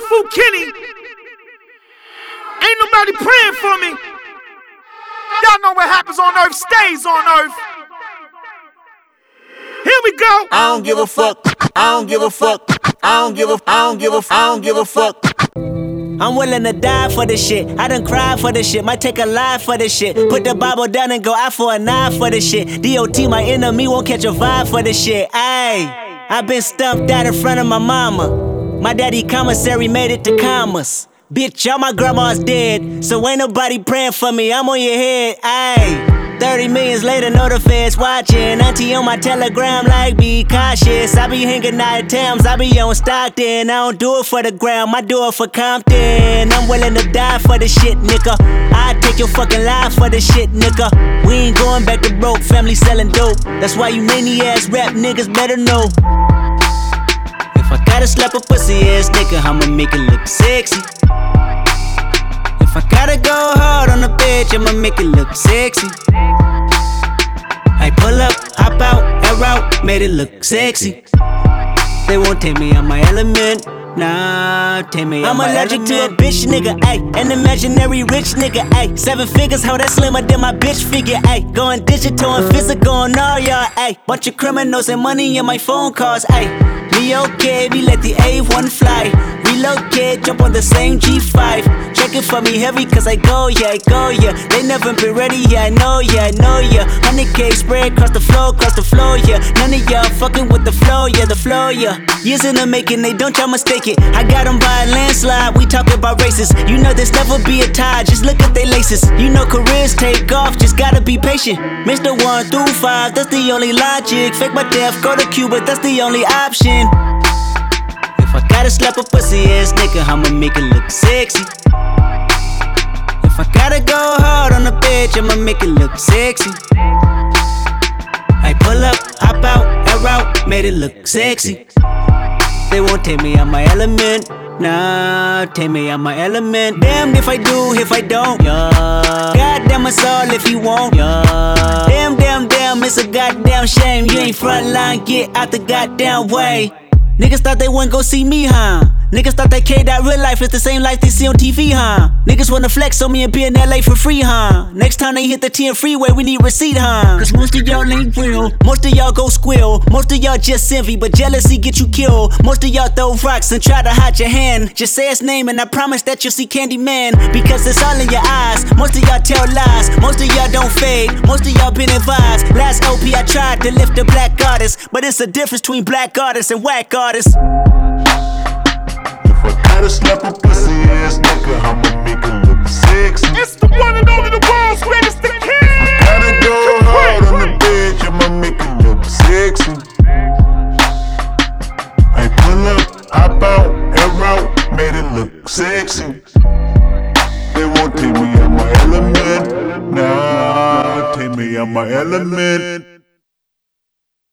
Kung Fu Kenny. Ain't nobody praying for me. Y'all know what happens on earth stays on earth. Here we go. I don't give a fuck. I don't give a fuck. I don't give a fuck. I'm willing to die for this shit. I done cried for this shit. Might take a life for this shit. Put the Bible down and go out for a knife for this shit. DOT, my enemy, won't catch a vibe for this shit. Ayy, I been stumped out in front of my mama. My daddy commissary made it to commas. Bitch, all my grandma's dead, so ain't nobody praying for me. I'm on your head. Ayy. 30 millions later, know the feds watching. Auntie on my telegram like, be cautious. I be hanging out at Tams, I be on Stockton. I don't do it for the gram, I do it for Compton. I'm willing to die for this shit, nigga. I take your fucking life for this shit, nigga. We ain't going back to broke, family selling dope. That's why you many ass rap niggas better know. If I gotta slap a pussy ass nigga, I'ma make it look sexy. If I gotta go hard on the bitch, I'ma make it look sexy. I pull up, hop out, air out, made it look sexy. They won't take me out my element. Nah, take me out my element. I'm allergic to a bitch nigga, ayy. An imaginary rich nigga, ayy. 7 figures, how that slimmer than my bitch figure, ayy. Going digital and physical on all y'all, ayy. Bunch of criminals and money in my phone calls, ayy. Me okay, we let the A1 fly. Relocate, jump on the same G5. Check it for me heavy, cause I go, yeah. They never been ready, yeah, I know ya. 100K spread across the floor, yeah. None of y'all fucking with the flow, yeah. Years in the making, they don't y'all mistake it. I got them by a landslide, we talking about races. You know there's never be a tie, just look at they laces. You know careers take off, just gotta be patient. Mr. 1 through 5, that's the only logic. Fake my death, go to Cuba, that's the only option. If I gotta slap a pussy ass nigga, I'ma make it look sexy. If I gotta go hard on the bitch, I'ma make it look sexy. I pull up, hop out, air out, made it look sexy. They won't take me out my element. Nah, take me out my element. Damned if I do, if I don't, yeah. Goddamn us all if you won't, yeah. Damn, it's a goddamn shame. You ain't frontline, get out the goddamn way. Niggas thought they wouldn't go see me, huh? Niggas thought that K-Dot real life is the same life they see on TV, huh? Niggas wanna flex on me and be in LA for free, huh? Next time they hit the 10 freeway, we need receipt, huh? Cause most of y'all ain't real, most of y'all go squill. Most of y'all just envy, but jealousy get you killed. Most of y'all throw rocks and try to hide your hand. Just say his name and I promise that you'll see Candyman. Because it's all in your eyes, most of y'all tell lies. Most of y'all don't fade, most of y'all been advised. Last LP I tried to lift a black artist, but it's a difference between black artists and whack artists. If I gotta slap a pussy ass nigga, I'ma make it look sexy. It's the one and only, the world's greatest, the king. Gotta go hard on the bitch, I'ma make it look sexy. I pull up, hop out, air out, made it look sexy. They won't take me out my element. Nah, take me out my element.